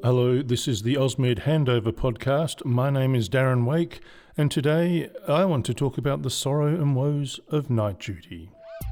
Hello, this is the Osmed Handover podcast. My name is Darren Wake, and today I want to talk about the sorrow and woes of night duty.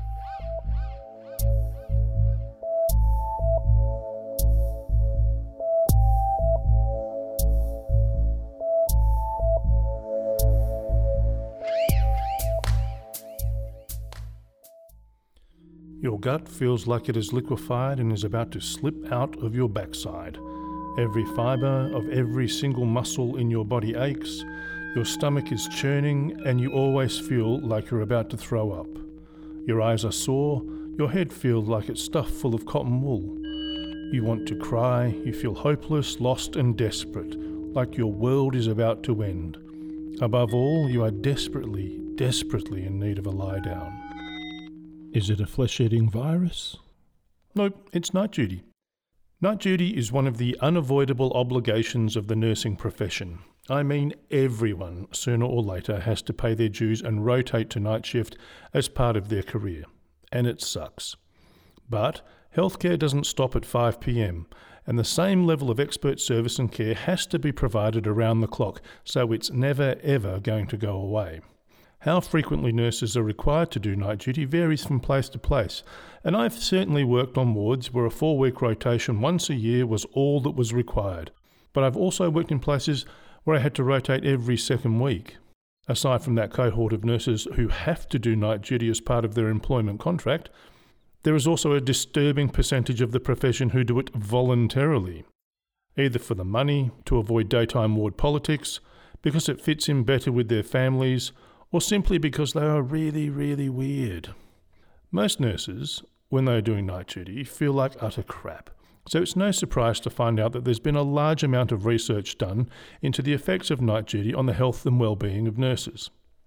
Your gut feels like it is liquefied and is about to slip out of your backside. Every fibre of every single muscle in your body aches, your stomach is churning, and you always feel like you're about to throw up. Your eyes are sore, your head feels like it's stuffed full of cotton wool. You want to cry, you feel hopeless, lost and desperate, like your world is about to end. Above all, you are desperately in need of a lie down. Is it a flesh-eating virus? Nope, it's night duty. Night duty is one of the unavoidable obligations of the nursing profession. I mean, everyone, sooner or later, has to pay their dues and rotate to night shift as part of their career. And it sucks. But healthcare doesn't stop at 5 p.m, and the same level of expert service and care has to be provided around the clock, so it's never ever going to go away. How frequently nurses are required to do night duty varies from place to place, and I've certainly worked on wards where a 4-week rotation once a year was all that was required. But I've also worked in places where I had to rotate every second week. Aside from that cohort of nurses who have to do night duty as part of their employment contract, there is also a disturbing percentage of the profession who do it voluntarily, either for the money, to avoid daytime ward politics, because it fits in better with their families, or simply because they are really weird. Most nurses, when they are doing night duty, feel like utter crap. So it's no surprise to find out that there's been a large amount of research done into the effects of night duty on the health and well-being of nurses.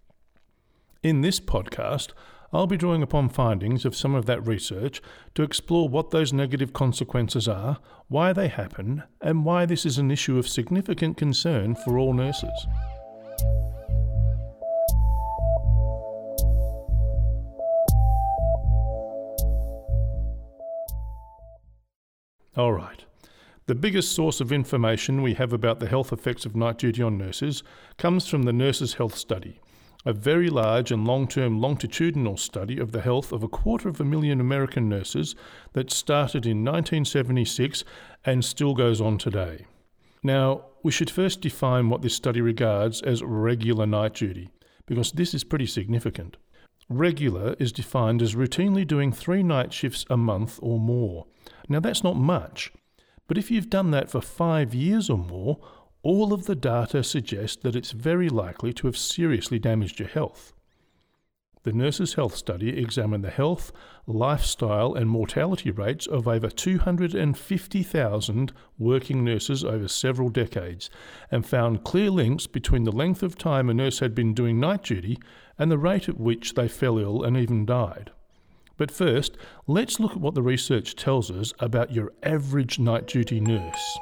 In this podcast, I'll be drawing upon findings of some of that research to explore what those negative consequences are, why they happen, and why this is an issue of significant concern for all nurses. Alright, the biggest source of information we have about the health effects of night duty on nurses comes from the Nurses' Health Study, a very large and long-term longitudinal study of the health of 250,000 American nurses that started in 1976 and still goes on today. Now, we should first define what this study regards as regular night duty, because this is pretty significant. Regular is defined as routinely doing 3 night shifts a month or more. Now that's not much, but if you've done that for 5 years or more, all of the data suggests that it's very likely to have seriously damaged your health. The Nurses' Health Study examined the health, lifestyle and mortality rates of over 250,000 working nurses over several decades and found clear links between the length of time a nurse had been doing night duty and the rate at which they fell ill and even died. But first, let's look at what the research tells us about your average night duty nurse.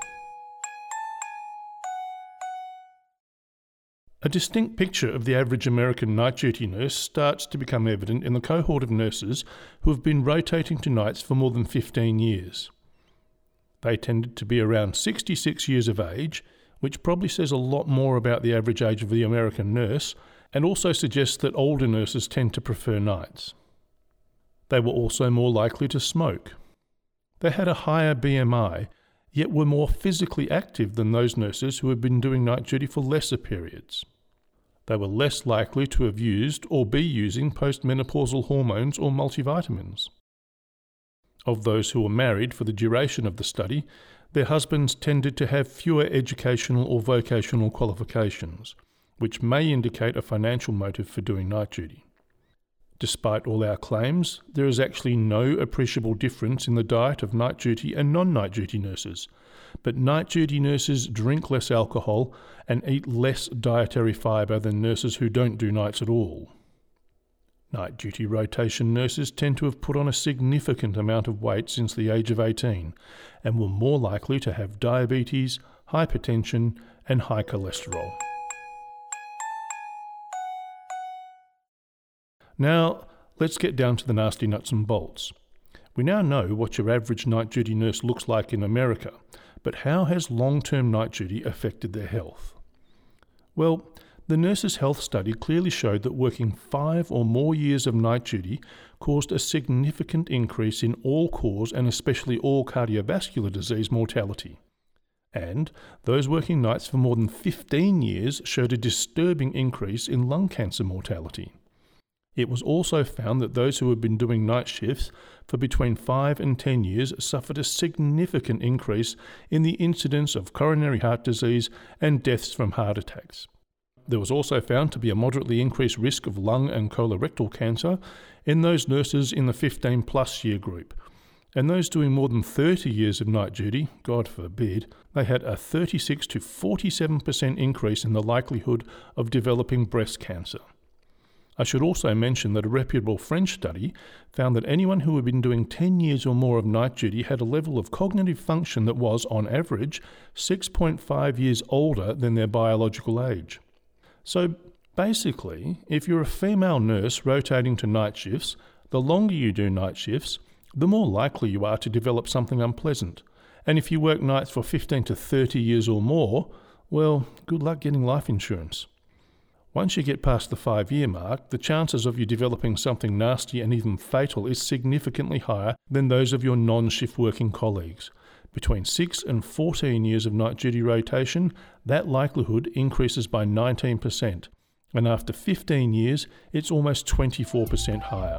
A distinct picture of the average American night duty nurse starts to become evident in the cohort of nurses who have been rotating to nights for more than 15 years. They tended to be around 66 years of age, which probably says a lot more about the average age of the American nurse, and also suggests that older nurses tend to prefer nights. They were also more likely to smoke. They had a higher BMI, yet were more physically active than those nurses who had been doing night duty for lesser periods. They were less likely to have used or be using postmenopausal hormones or multivitamins. Of those who were married for the duration of the study, their husbands tended to have fewer educational or vocational qualifications, which may indicate a financial motive for doing night duty. Despite all our claims, there is actually no appreciable difference in the diet of night duty and non-night duty nurses, but night duty nurses drink less alcohol and eat less dietary fibre than nurses who don't do nights at all. Night duty rotation nurses tend to have put on a significant amount of weight since the age of 18 and were more likely to have diabetes, hypertension and high cholesterol. Now, let's get down to the nasty nuts and bolts. We now know what your average night duty nurse looks like in America, But how has long-term night duty affected their health? Well, the Nurses' Health Study clearly showed that working 5 or more years of night duty caused a significant increase in all-cause and especially all cardiovascular disease mortality. And those working nights for more than 15 years showed a disturbing increase in lung cancer mortality. It was also found that those who had been doing night shifts for between 5 and 10 years suffered a significant increase in the incidence of coronary heart disease and deaths from heart attacks. There was also found to be a moderately increased risk of lung and colorectal cancer in those nurses in the 15-plus year group. And those doing more than 30 years of night duty, God forbid, they had a 36 to 47% increase in the likelihood of developing breast cancer. I should also mention that a reputable French study found that anyone who had been doing 10 years or more of night duty had a level of cognitive function that was, on average, 6.5 years older than their biological age. So basically, if you're a female nurse rotating to night shifts, the longer you do night shifts, the more likely you are to develop something unpleasant. And if you work nights for 15 to 30 years or more, well, good luck getting life insurance. Once you get past the 5-year mark, the chances of you developing something nasty and even fatal is significantly higher than those of your non-shift working colleagues. Between 6 and 14 years of night duty rotation, that likelihood increases by 19%, and after 15 years, it's almost 24% higher.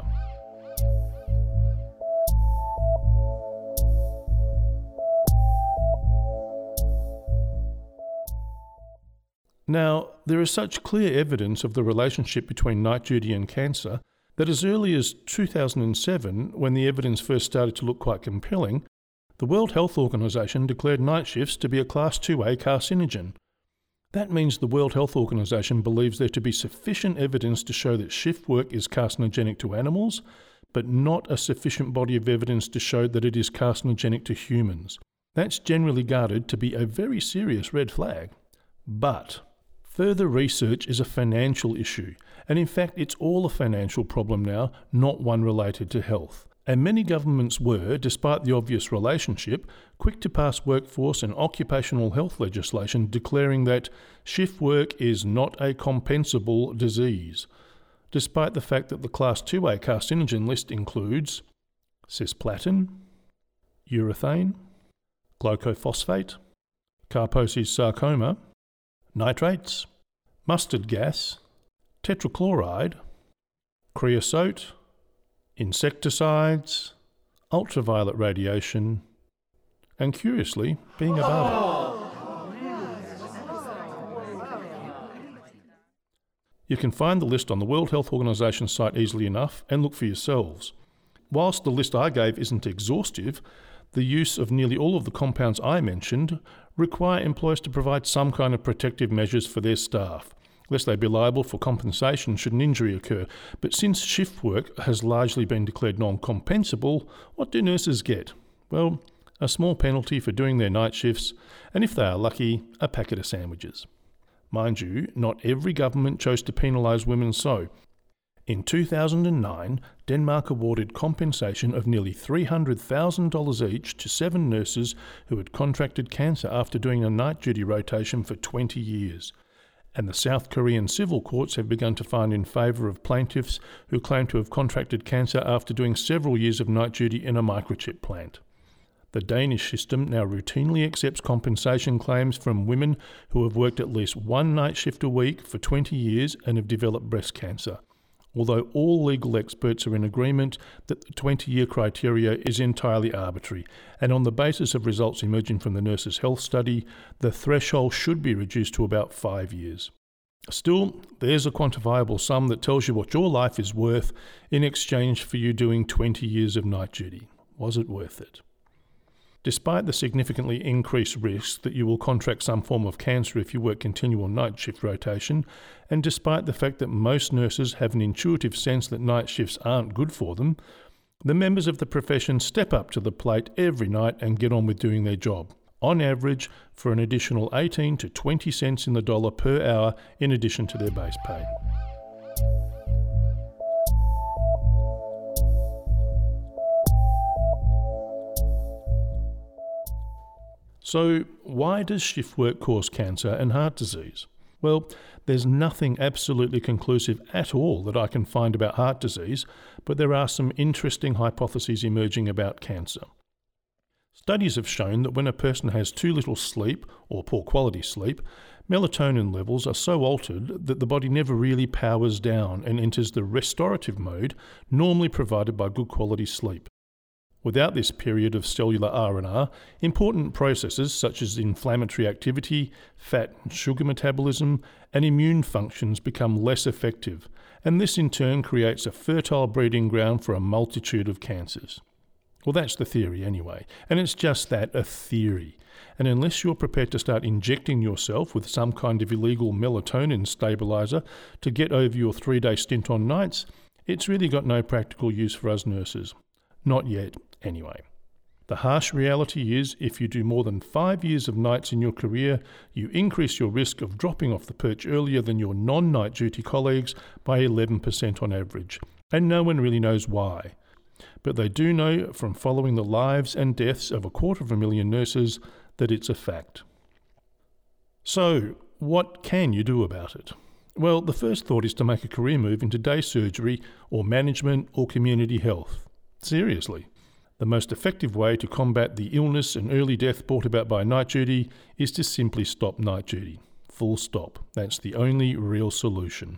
Now, there is such clear evidence of the relationship between night duty and cancer that as early as 2007, when the evidence first started to look quite compelling, the World Health Organization declared night shifts to be a Class 2A carcinogen. That means the World Health Organization believes there to be sufficient evidence to show that shift work is carcinogenic to animals, but not a sufficient body of evidence to show that it is carcinogenic to humans. That's generally regarded to be a very serious red flag. But further research is a financial issue, and in fact it's all a financial problem now, not one related to health. And many governments were, despite the obvious relationship, quick to pass workforce and occupational health legislation declaring that shift work is not a compensable disease, despite the fact that the Class 2A carcinogen list includes cisplatin, urethane, glucophosphate, Kaposi's sarcoma, nitrates, mustard gas, tetrachloride, creosote, insecticides, ultraviolet radiation, and curiously, being above it. You can find the list on the World Health Organization site easily enough and look for yourselves. Whilst the list I gave isn't exhaustive, the use of nearly all of the compounds I mentioned require employers to provide some kind of protective measures for their staff, lest they be liable for compensation should an injury occur. But since shift work has largely been declared non-compensable, what do nurses get? Well, a small penalty for doing their night shifts, and if they are lucky, a packet of sandwiches. Mind you, not every government chose to penalise women so. In 2009, Denmark awarded compensation of nearly $300,000 each to 7 nurses who had contracted cancer after doing a night duty rotation for 20 years. And the South Korean civil courts have begun to find in favour of plaintiffs who claim to have contracted cancer after doing several years of night duty in a microchip plant. The Danish system now routinely accepts compensation claims from women who have worked at least one night shift a week for 20 years and have developed breast cancer, although all legal experts are in agreement that the 20-year criteria is entirely arbitrary, and on the basis of results emerging from the Nurses' Health Study, the threshold should be reduced to about 5 years. Still, there's a quantifiable sum that tells you what your life is worth in exchange for you doing 20 years of night duty. Was it worth it? Despite the significantly increased risk that you will contract some form of cancer if you work continual night shift rotation, and despite the fact that most nurses have an intuitive sense that night shifts aren't good for them, the members of the profession step up to the plate every night and get on with doing their job, on average for an additional 18 to 20 cents in the dollar per hour in addition to their base pay. So, why does shift work cause cancer and heart disease? Well, there's nothing absolutely conclusive at all that I can find about heart disease, but there are some interesting hypotheses emerging about cancer. Studies have shown that when a person has too little sleep, or poor quality sleep, melatonin levels are so altered that the body never really powers down and enters the restorative mode normally provided by good quality sleep. Without this period of cellular R&R, important processes such as inflammatory activity, fat and sugar metabolism, and immune functions become less effective, and this in turn creates a fertile breeding ground for a multitude of cancers. Well, that's the theory anyway, and it's just that, a theory. And unless you're prepared to start injecting yourself with some kind of illegal melatonin stabilizer to get over your 3-day stint on nights, it's really got no practical use for us nurses. Not yet, anyway. The harsh reality is, if you do more than 5 years of nights in your career, you increase your risk of dropping off the perch earlier than your non-night duty colleagues by 11% on average, and no one really knows why. But they do know from following the lives and deaths of 250,000 nurses that it's a fact. So, what can you do about it? Well, the first thought is to make a career move into day surgery or management or community health. Seriously. The most effective way to combat the illness and early death brought about by night duty is to simply stop night duty. Full stop. That's the only real solution.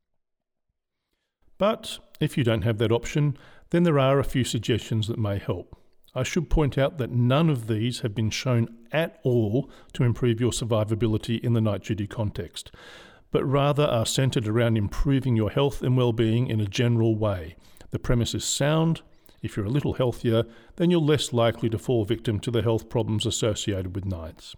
But if you don't have that option, then there are a few suggestions that may help. I should point out that none of these have been shown at all to improve your survivability in the night duty context, but rather are centred around improving your health and well-being in a general way. The premise is sound. If you're a little healthier, then you're less likely to fall victim to the health problems associated with nights.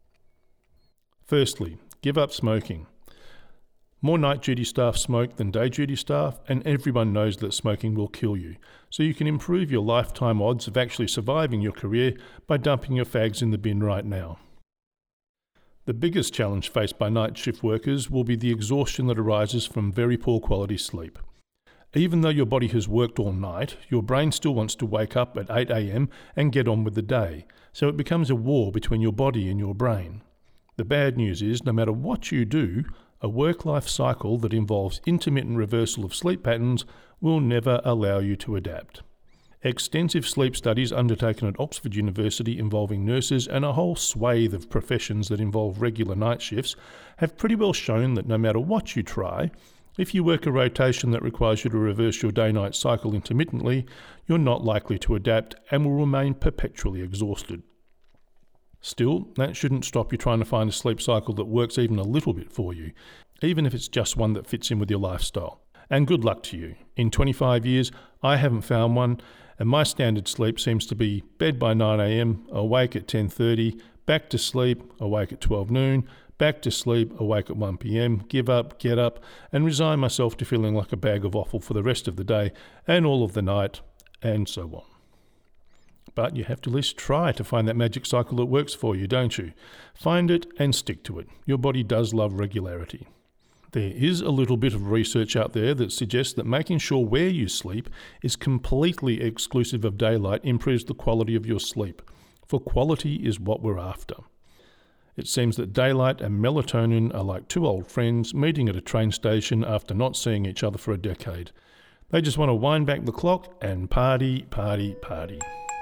Firstly, give up smoking. More night duty staff smoke than day duty staff, and everyone knows that smoking will kill you. So you can improve your lifetime odds of actually surviving your career by dumping your fags in the bin right now. The biggest challenge faced by night shift workers will be the exhaustion that arises from very poor quality sleep. Even though your body has worked all night, your brain still wants to wake up at 8 a.m. and get on with the day, so it becomes a war between your body and your brain. The bad news is, no matter what you do, a work-life cycle that involves intermittent reversal of sleep patterns will never allow you to adapt. Extensive sleep studies undertaken at Oxford University involving nurses and a whole swathe of professions that involve regular night shifts have pretty well shown that no matter what you try, if you work a rotation that requires you to reverse your day-night cycle intermittently, you're not likely to adapt and will remain perpetually exhausted. Still, that shouldn't stop you trying to find a sleep cycle that works even a little bit for you, even if it's just one that fits in with your lifestyle. And good luck to you. In 25 years, I haven't found one, and my standard sleep seems to be bed by 9 a.m, awake at 10:30, back to sleep, awake at 12 noon, back to sleep, awake at 1 p.m, give up, get up, and resign myself to feeling like a bag of offal for the rest of the day and all of the night, and so on. But you have to at least try to find that magic cycle that works for you, don't you? Find it and stick to it. Your body does love regularity. There is a little bit of research out there that suggests that making sure where you sleep is completely exclusive of daylight improves the quality of your sleep, for quality is what we're after. It seems that daylight and melatonin are like two old friends meeting at a train station after not seeing each other for a decade. They just want to wind back the clock and party, party, party.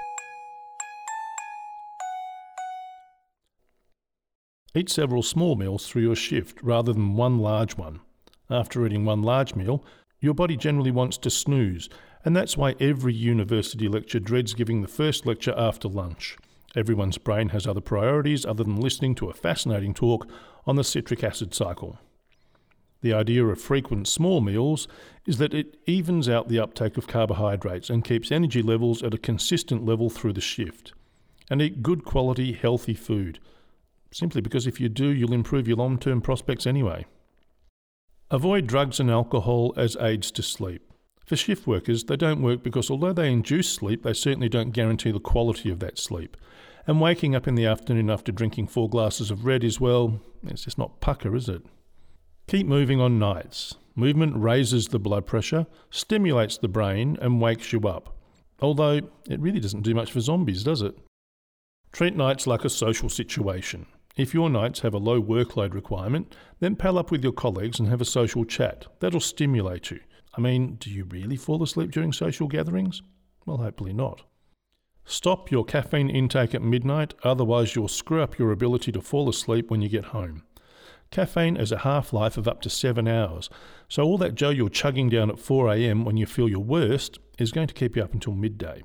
Eat several small meals through your shift rather than one large one. After eating one large meal, your body generally wants to snooze, and that's why every university lecturer dreads giving the first lecture after lunch. Everyone's brain has other priorities other than listening to a fascinating talk on the citric acid cycle. The idea of frequent small meals is that it evens out the uptake of carbohydrates and keeps energy levels at a consistent level through the shift. And eat good quality, healthy food. Simply because if you do, you'll improve your long-term prospects anyway. Avoid drugs and alcohol as aids to sleep. For shift workers, they don't work because although they induce sleep, they certainly don't guarantee the quality of that sleep. And waking up in the afternoon after drinking 4 glasses of red is, well, it's just not pucker, is it? Keep moving on nights. Movement raises the blood pressure, stimulates the brain, and wakes you up. Although, it really doesn't do much for zombies, does it? Treat nights like a social situation. If your nights have a low workload requirement, then pal up with your colleagues and have a social chat. That'll stimulate you. I mean, do you really fall asleep during social gatherings? Well, hopefully not. Stop your caffeine intake at midnight, otherwise you'll screw up your ability to fall asleep when you get home. Caffeine has a half-life of up to 7 hours, so all that Joe you're chugging down at 4 a.m. when you feel your worst is going to keep you up until midday.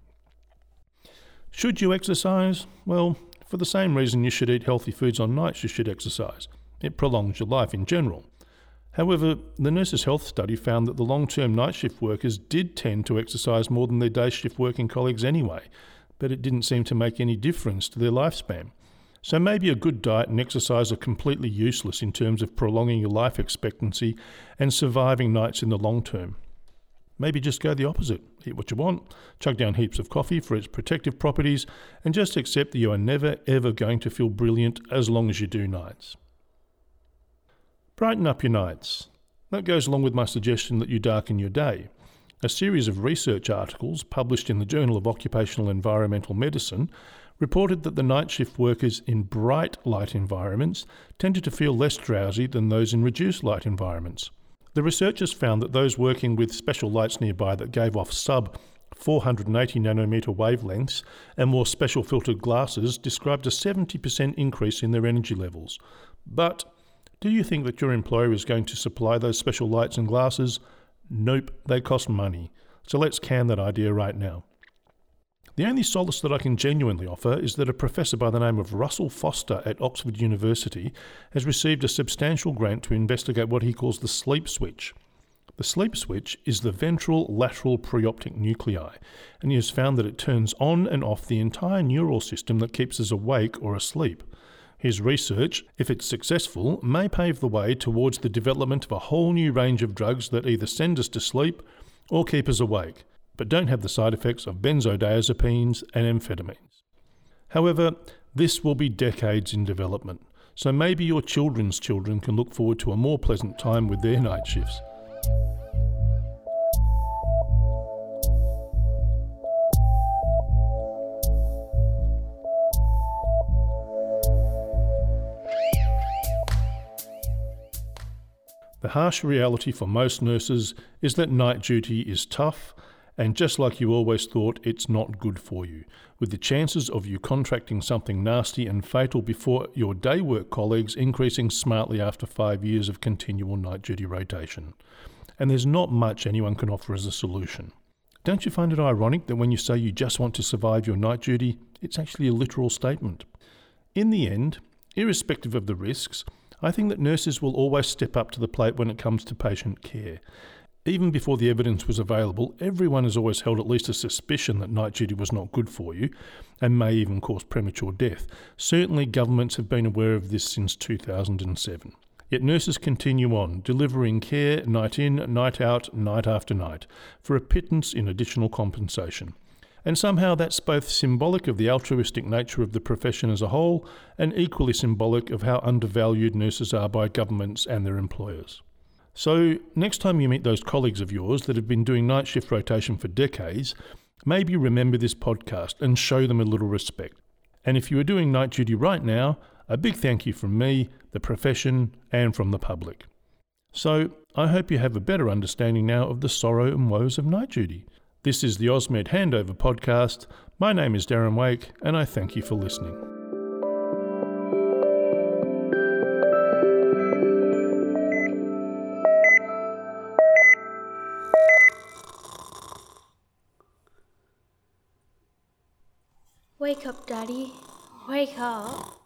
Should you exercise? Well, for the same reason you should eat healthy foods on nights you should exercise. It prolongs your life in general. However, the Nurses' Health Study found that the long-term night shift workers did tend to exercise more than their day shift working colleagues anyway, but it didn't seem to make any difference to their lifespan. So maybe a good diet and exercise are completely useless in terms of prolonging your life expectancy and surviving nights in the long term. Maybe just go the opposite. Eat what you want, chug down heaps of coffee for its protective properties, and just accept that you are never ever going to feel brilliant as long as you do nights. Brighten up your nights. That goes along with my suggestion that you darken your day. A series of research articles published in the Journal of Occupational Environmental Medicine reported that the night shift workers in bright light environments tended to feel less drowsy than those in reduced light environments. The researchers found that those working with special lights nearby that gave off sub 480 nanometer wavelengths and wore special filtered glasses described a 70% increase in their energy levels. But do you think that your employer is going to supply those special lights and glasses? Nope, they cost money. So let's can that idea right now. The only solace that I can genuinely offer is that a professor by the name of Russell Foster at Oxford University has received a substantial grant to investigate what he calls the sleep switch. The sleep switch is the ventral lateral preoptic nuclei, and he has found that it turns on and off the entire neural system that keeps us awake or asleep. His research, if it's successful, may pave the way towards the development of a whole new range of drugs that either send us to sleep or keep us awake, but don't have the side effects of benzodiazepines and amphetamines. However, this will be decades in development, so maybe your children's children can look forward to a more pleasant time with their night shifts. The harsh reality for most nurses is that night duty is tough, and just like you always thought, it's not good for you, with the chances of you contracting something nasty and fatal before your day work colleagues increasing smartly after 5 years of continual night duty rotation. And there's not much anyone can offer as a solution. Don't you find it ironic that when you say you just want to survive your night duty, it's actually a literal statement? In the end, irrespective of the risks, I think that nurses will always step up to the plate when it comes to patient care. Even before the evidence was available, everyone has always held at least a suspicion that night duty was not good for you and may even cause premature death. Certainly governments have been aware of this since 2007. Yet nurses continue on, delivering care night in, night out, night after night, for a pittance in additional compensation. And somehow that's both symbolic of the altruistic nature of the profession as a whole and equally symbolic of how undervalued nurses are by governments and their employers. So next time you meet those colleagues of yours that have been doing night shift rotation for decades, maybe remember this podcast and show them a little respect. And if you are doing night duty right now, a big thank you from me, the profession, and from the public. So I hope you have a better understanding now of the sorrow and woes of night duty. This is the AusMed Handover Podcast. My name is Darren Wake, and I thank you for listening. Wake up, Daddy. Wake up.